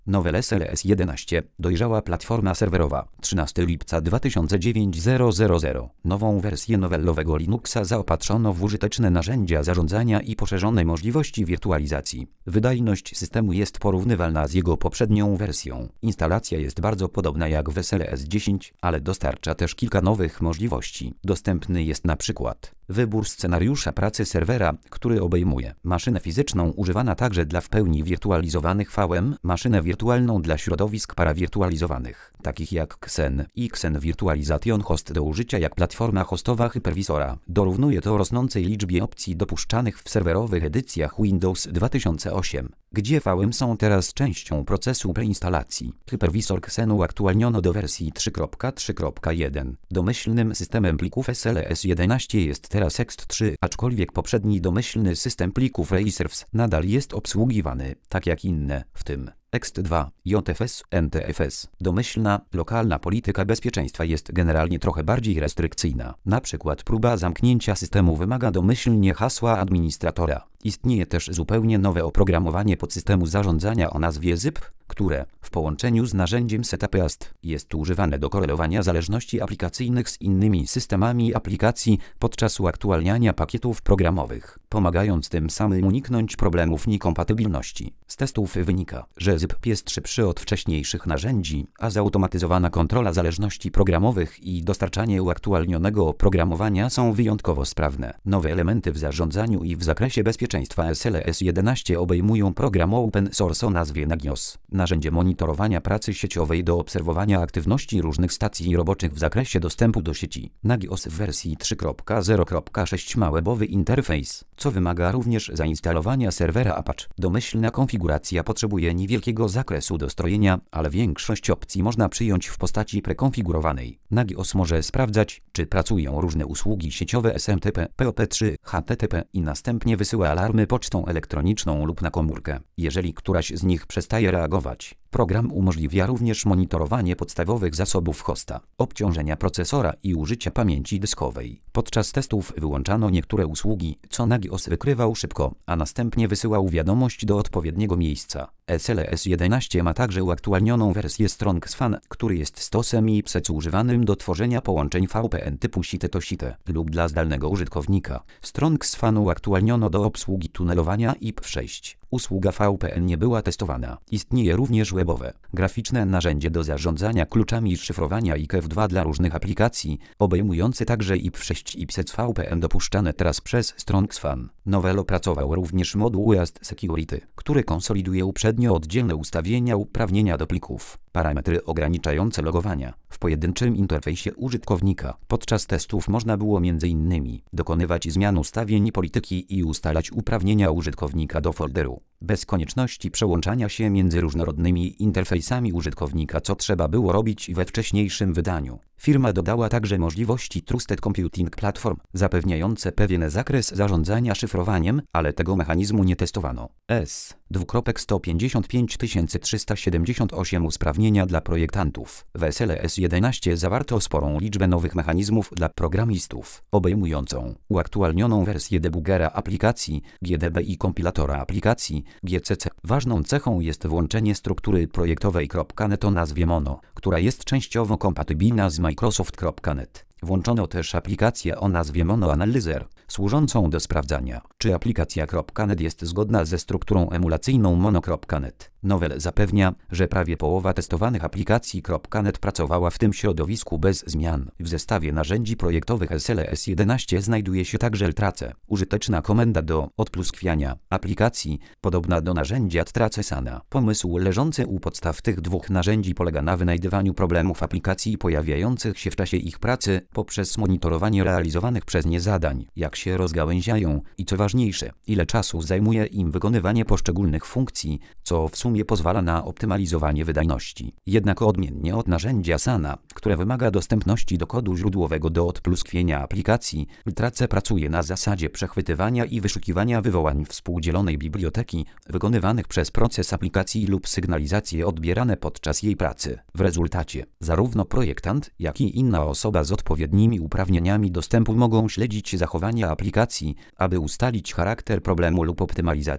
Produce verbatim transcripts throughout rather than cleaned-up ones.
Novel S L S jedenaście, dojrzała platforma serwerowa, trzynastego lipca dwa tysiące dziewiątego. Nową wersję nowellowego Linuxa zaopatrzono w użyteczne narzędzia zarządzania i poszerzone możliwości wirtualizacji. Wydajność systemu jest porównywalna z jego poprzednią wersją. Instalacja jest bardzo podobna jak w S L S dziesięć, ale dostarcza też kilka nowych możliwości. Dostępny jest na przykład wybór scenariusza pracy serwera, który obejmuje maszynę fizyczną używana także dla w pełni wirtualizowanych V M, maszynę wirtualną dla środowisk parawirtualizowanych, takich jak Xen i Xen Virtualization Host do użycia jak platforma hostowa hypervisora. Dorównuje to rosnącej liczbie opcji dopuszczanych w serwerowych edycjach Windows dwa tysiące osiem, gdzie V M są teraz częścią procesu preinstalacji. Hypervisor Xenu uaktualniono do wersji trzy kropka trzy kropka jeden. Domyślnym systemem plików S L S jedenaście jest teraz ext trzy, aczkolwiek poprzedni domyślny system plików Reserves nadal jest obsługiwany, tak jak inne, w tym ext dwa, J F S, N T F S. Domyślna, lokalna polityka bezpieczeństwa jest generalnie trochę bardziej restrykcyjna. Na przykład próba zamknięcia systemu wymaga domyślnie hasła administratora. Istnieje też zupełnie nowe oprogramowanie podsystemu zarządzania o nazwie zip, które, w połączeniu z narzędziem setupast, jest używane do korelowania zależności aplikacyjnych z innymi systemami aplikacji podczas uaktualniania pakietów programowych, pomagając tym samym uniknąć problemów niekompatybilności. Z testów wynika, że zip jest szybszy od wcześniejszych narzędzi, a zautomatyzowana kontrola zależności programowych i dostarczanie uaktualnionego oprogramowania są wyjątkowo sprawne. Nowe elementy w zarządzaniu i w zakresie bezpieczeństwa S L S jedenaście obejmują program open source o nazwie Nagios, narzędzie monitorowania pracy sieciowej do obserwowania aktywności różnych stacji roboczych w zakresie dostępu do sieci. Nagios w wersji trzy kropka zero kropka sześć ma webowy interfejs, co wymaga również zainstalowania serwera Apache. Domyślna konfiguracja potrzebuje niewielkiego zakresu dostrojenia, ale większość opcji można przyjąć w postaci prekonfigurowanej. Nagios może sprawdzać, czy pracują różne usługi sieciowe S M T P, P O P trzy, H T T P i następnie wysyła alarmy pocztą elektroniczną lub na komórkę. Jeżeli któraś z nich przestaje reagować, program umożliwia również monitorowanie podstawowych zasobów hosta, obciążenia procesora i użycia pamięci dyskowej. Podczas testów wyłączano niektóre usługi, co Nagios wykrywał szybko, a następnie wysyłał wiadomość do odpowiedniego miejsca. S L S jedenaście ma także uaktualnioną wersję StrongSFAN, który jest stosem I P S E C używanym do tworzenia połączeń V P N typu site to site lub dla zdalnego użytkownika. StrongSFAN uaktualniono do obsługi tunelowania I P v sześć. Usługa V P N nie była testowana. Istnieje również webowe, graficzne narzędzie do zarządzania kluczami szyfrowania I K F dwa dla różnych aplikacji, obejmujące także I P v sześć i P S E C V P N dopuszczane teraz przez StrongSFAN. Novell opracował również moduł East Security, który konsoliduje uprzednio oddzielne ustawienia uprawnienia do plików, parametry ograniczające logowania w pojedynczym interfejsie użytkownika. Podczas testów można było między innymi dokonywać zmian ustawień polityki i ustalać uprawnienia użytkownika do folderu, bez konieczności przełączania się między różnorodnymi interfejsami użytkownika, co trzeba było robić we wcześniejszym wydaniu. Firma dodała także możliwości Trusted Computing Platform, zapewniające pewien zakres zarządzania szyfrowaniem, ale tego mechanizmu nie testowano. S sto pięćdziesiąt pięć tysięcy trzysta siedemdziesiąt osiem usprawnienia dla projektantów. W S L S jedenaście zawarto sporą liczbę nowych mechanizmów dla programistów, obejmującą uaktualnioną wersję debugera aplikacji, G D B i kompilatora aplikacji, G C C. Ważną cechą jest włączenie struktury projektowej .NET o nazwie Mono, która jest częściowo kompatybilna z Microsoft kropka net. Włączono też aplikację o nazwie Mono Analyzer, służącą do sprawdzania, czy aplikacja .NET jest zgodna ze strukturą emulacyjną Mono kropka net. Novell zapewnia, że prawie połowa testowanych aplikacji .NET pracowała w tym środowisku bez zmian. W zestawie narzędzi projektowych S L S jedenaście znajduje się także Ltrace, użyteczna komenda do odpluskwiania aplikacji, podobna do narzędzia Tracesana. Pomysł leżący u podstaw tych dwóch narzędzi polega na wynajdywaniu problemów aplikacji pojawiających się w czasie ich pracy poprzez monitorowanie realizowanych przez nie zadań, jak się rozgałęziają i co ważniejsze, ile czasu zajmuje im wykonywanie poszczególnych funkcji, co w sumie pozwala na optymalizowanie wydajności. Jednak odmiennie od narzędzia Sana, które wymaga dostępności do kodu źródłowego do odpluskwienia aplikacji, Ltrace pracuje na zasadzie przechwytywania i wyszukiwania wywołań współdzielonej biblioteki, wykonywanych przez proces aplikacji lub sygnalizacje odbierane podczas jej pracy. W rezultacie, zarówno projektant, jak i inna osoba z odpowiednimi uprawnieniami dostępu mogą śledzić zachowania aplikacji, aby ustalić charakter problemu lub optymalizacji.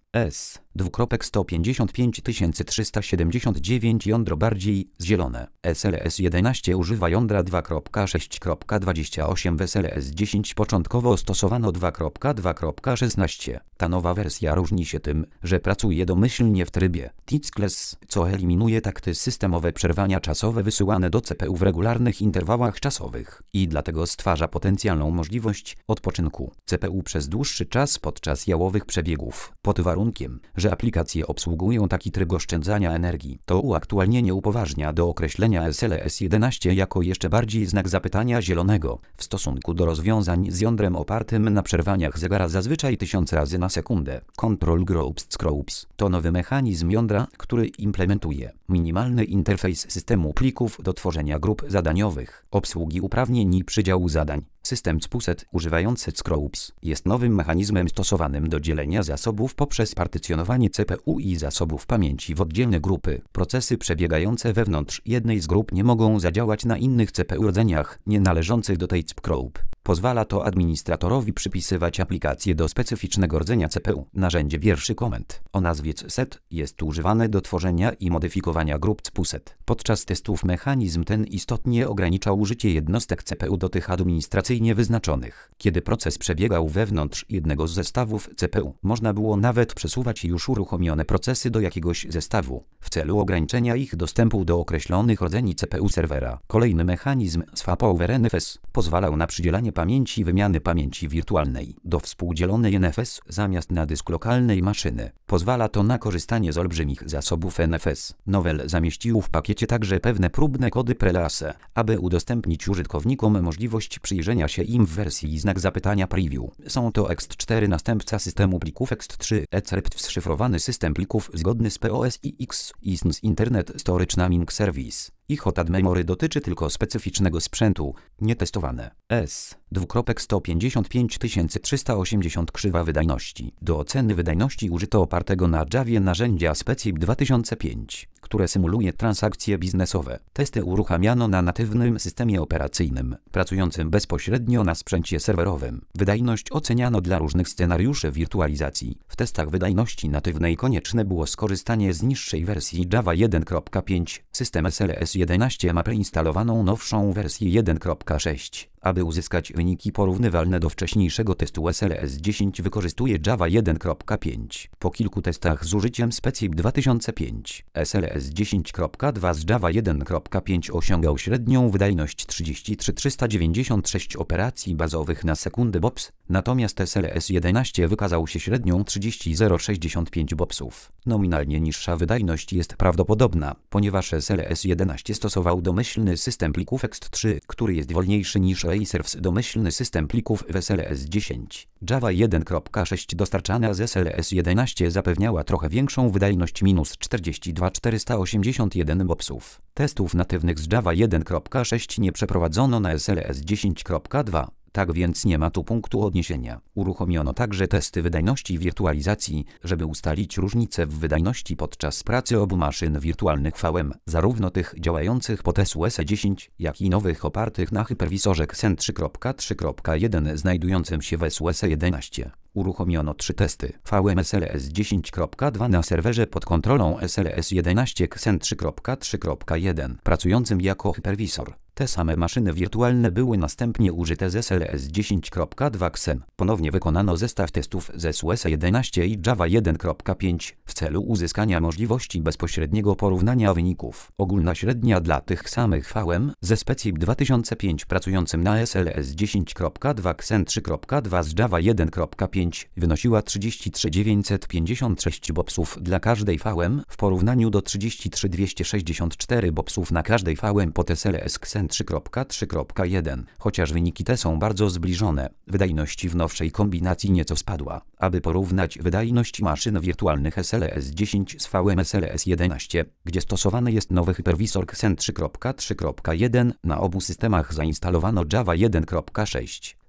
S. sto pięćdziesiąt pięć tysięcy trzysta siedemdziesiąt dziewięć jądro bardziej zielone. S L S jedenaście używa jądra dwa kropka sześć kropka dwadzieścia osiem, w S L S dziesięć początkowo stosowano dwa kropka dwa kropka szesnaście. Ta nowa wersja różni się tym, że pracuje domyślnie w trybie Tiskless, co eliminuje takty systemowe przerwania czasowe wysyłane do C P U w regularnych interwałach czasowych i dlatego stwarza potencjalną możliwość odpoczynku C P U przez dłuższy czas podczas jałowych przebiegów, pod warunkiem, że aplikacje obsługują taki tryb oszczędzania energii. To uaktualnienie upoważnia do określenia S L S jedenaście jako jeszcze bardziej znak zapytania zielonego w stosunku do rozwiązań z jądrem opartym na przerwaniach zegara zazwyczaj tysiąc razy na sekundę. Control Groups Groups to nowy mechanizm jądra, który implementuje minimalny interfejs systemu plików do tworzenia grup zadaniowych, obsługi uprawnień i przydziału zadań. System Spuset używający Scroups jest nowym mechanizmem stosowanym do dzielenia zasobów poprzez partycjonowanie C P U i zasobów pamięci w oddzielne grupy. Procesy przebiegające wewnątrz jednej z grup nie mogą zadziałać na innych C P U rdzeniach nie należących do tej group. Pozwala to administratorowi przypisywać aplikacje do specyficznego rdzenia C P U. Narzędzie wierszy komend o nazwie set jest używane do tworzenia i modyfikowania grup Spuset. Podczas testów mechanizm ten istotnie ograniczał użycie jednostek C P U do tych administracyjnie wyznaczonych. Kiedy proces przebiegał wewnątrz jednego z zestawów C P U, można było nawet przesuwać już uruchomione procesy do jakiegoś zestawu, w celu ograniczenia ich dostępu do określonych rdzeni C P U serwera. Kolejny mechanizm Swap over N F S pozwalał na przydzielanie pamięci wymiany pamięci wirtualnej do współdzielonej N F S zamiast na dysk lokalnej maszyny. Pozwala to na korzystanie z olbrzymich zasobów N F S. Novell zamieścił w pakiecie także pewne próbne kody prelase, aby udostępnić użytkownikom możliwość przyjrzenia się im w wersji znak zapytania preview. Są to ext cztery następca systemu plików ext trzy, ECRPT szyfrowany system plików zgodny z P O S I X, I S N S Internet Storage Naming Service. Ich hotad memory dotyczy tylko specyficznego sprzętu, nietestowane. S. sto pięćdziesiąt pięć tysięcy trzysta osiemdziesiąt krzywa wydajności. Do oceny wydajności użyto opartego na Javie narzędzia Specip dwa tysiące pięć, które symuluje transakcje biznesowe. Testy uruchamiano na natywnym systemie operacyjnym, pracującym bezpośrednio na sprzęcie serwerowym. Wydajność oceniano dla różnych scenariuszy wirtualizacji. W testach wydajności natywnej konieczne było skorzystanie z niższej wersji Java jeden kropka pięć. System S L S jedenaście ma preinstalowaną nowszą wersję jeden kropka sześć. Aby uzyskać wyniki porównywalne do wcześniejszego testu S L S dziesięć wykorzystuje Java jeden kropka pięć. Po kilku testach z użyciem Specip dwa tysiące pięć, S L S dziesięć kropka dwa z Java jeden kropka pięć osiągał średnią wydajność trzydzieści trzy tysiące trzysta dziewięćdziesiąt sześć operacji bazowych na sekundę B O P S, natomiast S L S jedenaście wykazał się średnią trzydzieści tysięcy sześćdziesiąt pięć B O P Sów. Nominalnie niższa wydajność jest prawdopodobna, ponieważ S L S jedenaście stosował domyślny system plików ext trzy, który jest wolniejszy niż Acer's domyślny system plików w S L S dziesięć. Java jeden kropka sześć dostarczana z S L S jedenaście zapewniała trochę większą wydajność minus czterdzieści dwa tysiące czterysta osiemdziesiąt jeden B O P Sów. Testów natywnych z Java jeden kropka sześć nie przeprowadzono na S L S dziesięć kropka dwa. Tak więc nie ma tu punktu odniesienia. Uruchomiono także testy wydajności wirtualizacji, żeby ustalić różnice w wydajności podczas pracy obu maszyn wirtualnych V M, zarówno tych działających pod S U S dziesięć, jak i nowych opartych na hyperwisorze Xen trzy kropka trzy kropka jeden znajdującym się w S U S jedenaście. Uruchomiono trzy testy V M S L S dziesięć kropka dwa na serwerze pod kontrolą S L S jedenaście Xen trzy kropka trzy kropka jeden, pracującym jako hyperwisor. Te same maszyny wirtualne były następnie użyte z S L S dziesięć kropka dwa Xen. Ponownie wykonano zestaw testów z S U S jedenaście i Java jeden kropka pięć w celu uzyskania możliwości bezpośredniego porównania wyników. Ogólna średnia dla tych samych V M ze Specip dwa tysiące pięć pracującym na S L S dziesięć kropka dwa Xen trzy kropka dwa z Java jeden kropka pięć wynosiła trzydzieści trzy tysiące dziewięćset pięćdziesiąt sześć B O P Sów dla każdej V M w porównaniu do trzydzieści trzy tysiące dwieście sześćdziesiąt cztery B O P Sów na każdej V M pod S L S Xen trzy kropka trzy kropka jeden. Chociaż wyniki te są bardzo zbliżone, wydajność w nowszej kombinacji nieco spadła. Aby porównać wydajność maszyn wirtualnych S L S dziesięć z V M S L S jedenaście, gdzie stosowany jest nowy hypervisor Xen trzy kropka trzy kropka jeden, na obu systemach zainstalowano Java jeden kropka sześć.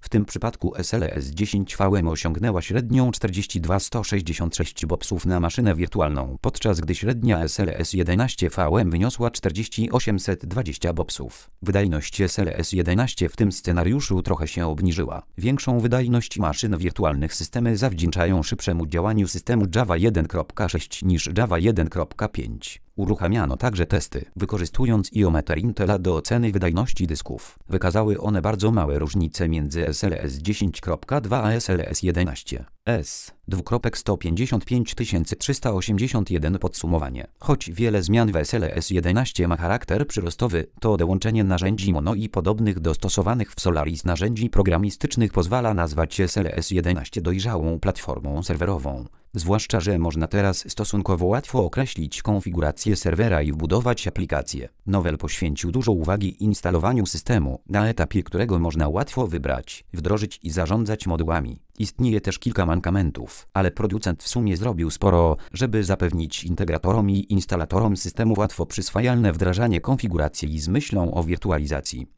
W tym przypadku S L S dziesięć V M osiągnęła średnią czterdzieści dwa tysiące sto sześćdziesiąt sześć bopsów na maszynę wirtualną, podczas gdy średnia S L S jedenaście V M wyniosła czterdzieści osiem tysięcy osiemset dwadzieścia bopsów. Wydajność S L S jedenaście w tym scenariuszu trochę się obniżyła. Większą wydajność maszyn wirtualnych systemy zawdzięczają szybszemu działaniu systemu Java jeden kropka sześć niż Java jeden kropka pięć. Uruchamiano także testy, wykorzystując iometr Intela do oceny wydajności dysków. Wykazały one bardzo małe różnice między S L S dziesięć kropka dwa a S L S jedenaście. S sto pięćdziesiąt pięć tysięcy trzysta osiemdziesiąt jeden Podsumowanie. Choć wiele zmian w S L S jedenaście ma charakter przyrostowy, to dołączenie narzędzi Mono i podobnych do stosowanych w Solaris narzędzi programistycznych pozwala nazwać S L S jedenaście dojrzałą platformą serwerową. Zwłaszcza, że można teraz stosunkowo łatwo określić konfigurację serwera i wbudować aplikacje. Novell poświęcił dużo uwagi instalowaniu systemu, na etapie którego można łatwo wybrać, wdrożyć i zarządzać modułami. Istnieje też kilka mankamentów, ale producent w sumie zrobił sporo, żeby zapewnić integratorom i instalatorom systemu łatwo przyswajalne wdrażanie konfiguracji z myślą o wirtualizacji.